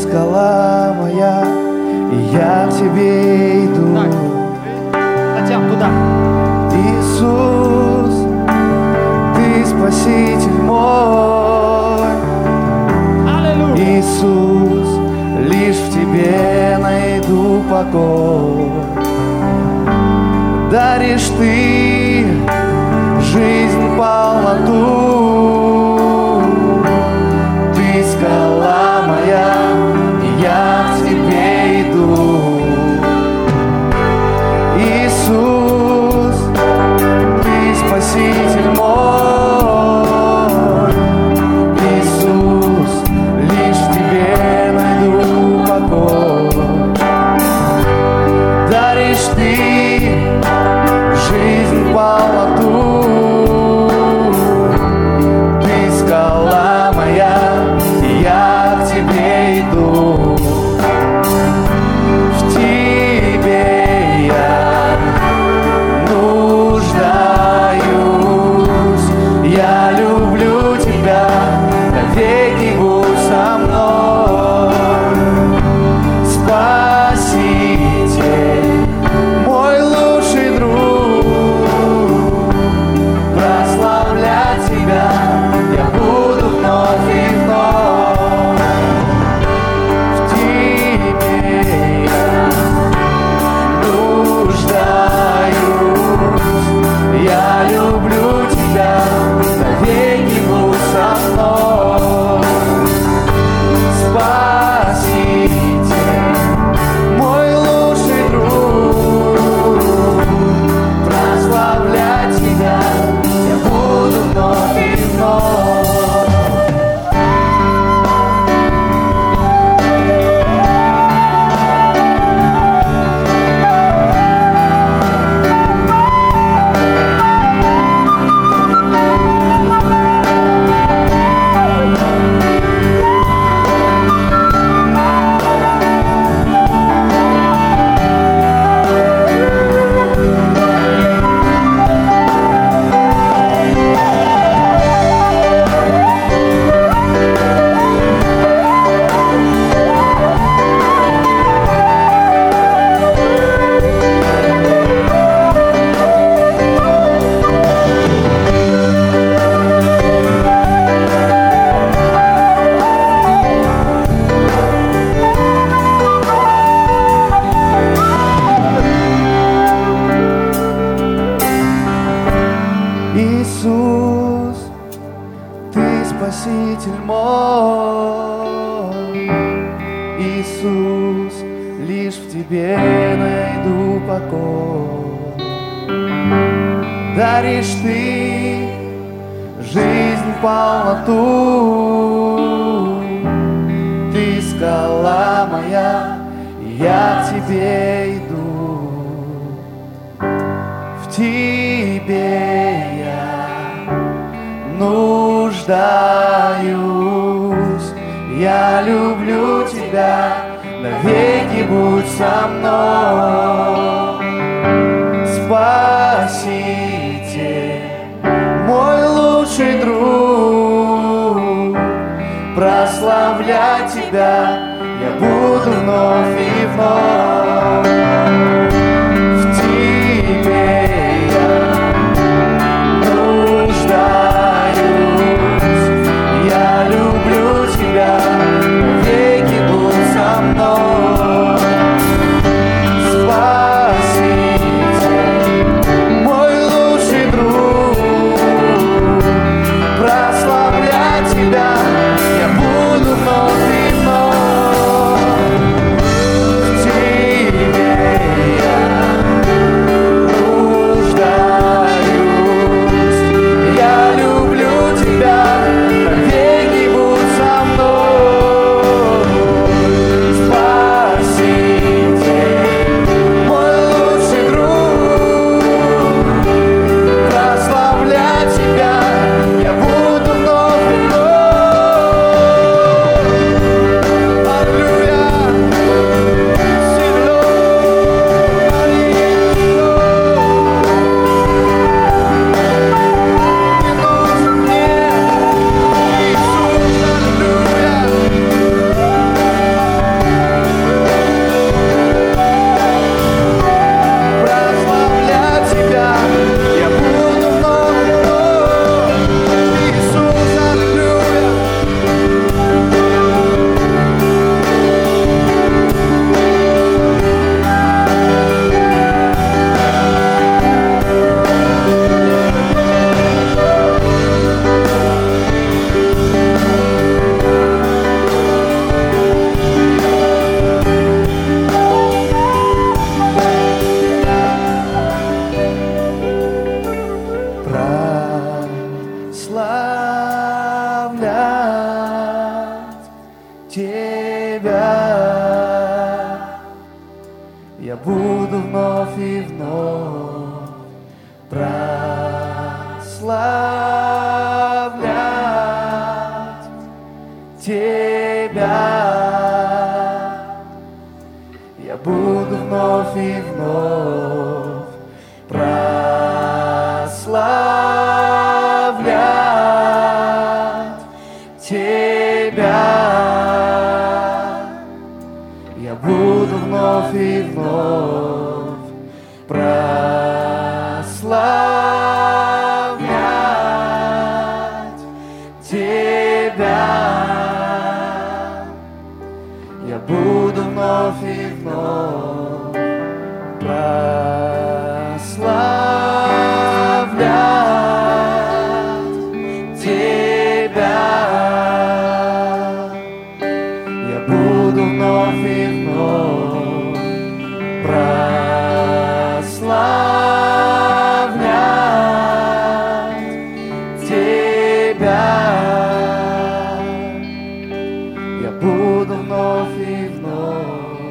скала моя, и я к тебе иду. Татьяна, туда. Иисус, ты спаситель мой. Аллилуйя. Иисус, лишь в тебе найду покой. Даришь ты жизнь полноту. Ты скала моя, и я к тебе иду. Иисус, ты спаситель мой. Иисус, лишь в тебе найду покой. Даришь ты жизнь полноту. Ты скала моя, и я к тебе иду. В тебе я нуждаюсь. Я люблю тебя, навеки будь со мной. Спаситель, мой лучший друг, прославлять тебя я буду вновь и вновь. В тебе я нуждаюсь. Я люблю тебя, навеки будь со мной. Спаситель, мой лучший друг, прославлять тебя я буду вновь и вновь. Иисус, ты спаситель мой. Иисус, лишь в тебе найду покой. Даришь ты жизнь полноту. Ты скала моя, и я к тебе иду. В тебе я нуждаюсь. Я люблю тебя, навеки будь со мной. Спаситель, мой лучший друг, прославлять тебя я буду вновь и вновь. В тебе я нуждаюсь. Я люблю тебя, навеки будь со мной. Спаситель, мой лучший друг, прославлять тебя я буду вновь и вновь. В тебе Тебя. Я буду вновь и вновь прославлять Тебя. Я буду вновь и вновь прославлять Тебя. Я буду вновь и вновь прославлять Тебя. Я буду вновь и вновь прославлять Тебя. Я буду вновь и вновь.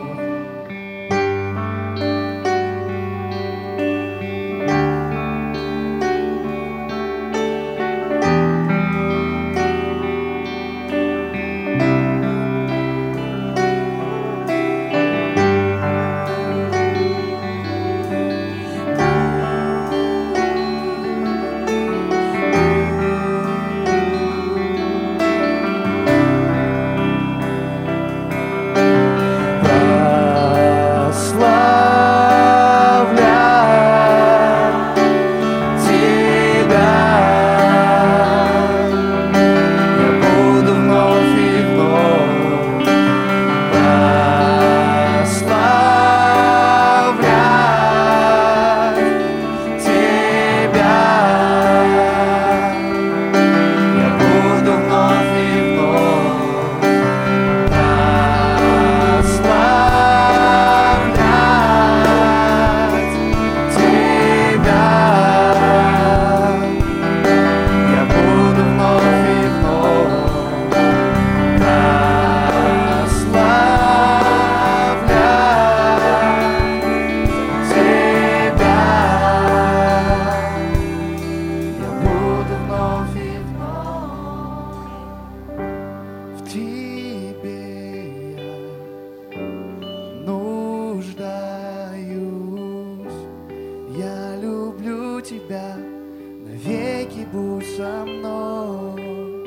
Тебя, навеки будь со мной,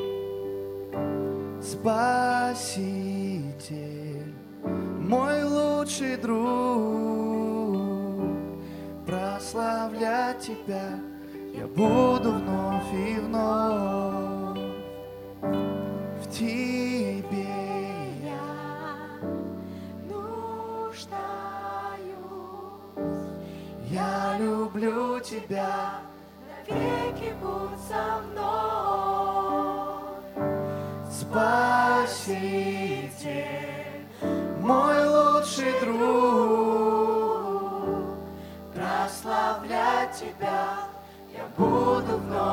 Спаситель, мой лучший друг. Прославлять Тебя я буду вновь и вновь. В Тебе я нуждаюсь. Я люблю Тебя, навеки будь со мной. Спаситель, мой лучший друг. Прославлять Тебя я буду вновь.